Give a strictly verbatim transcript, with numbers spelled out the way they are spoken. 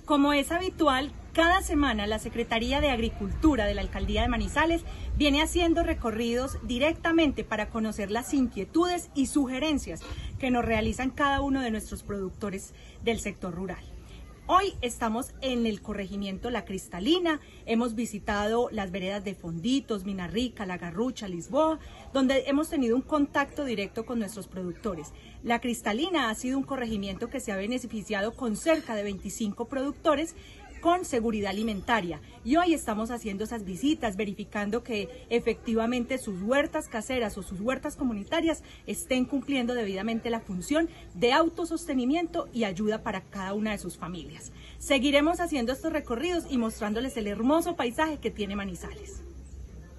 Como es habitual, cada semana la Secretaría de Agricultura de la Alcaldía de Manizales viene haciendo recorridos directamente para conocer las inquietudes y sugerencias que nos realizan cada uno de nuestros productores del sector rural. Hoy estamos en el corregimiento La Cristalina, hemos visitado las veredas de Fonditos, Minarrica, La Garrucha, Lisboa, donde hemos tenido un contacto directo con nuestros productores. La Cristalina ha sido un corregimiento que se ha beneficiado con cerca de veinticinco productores con seguridad alimentaria, y hoy estamos haciendo esas visitas, verificando que efectivamente sus huertas caseras o sus huertas comunitarias estén cumpliendo debidamente la función de autosostenimiento y ayuda para cada una de sus familias. Seguiremos haciendo estos recorridos y mostrándoles el hermoso paisaje que tiene Manizales.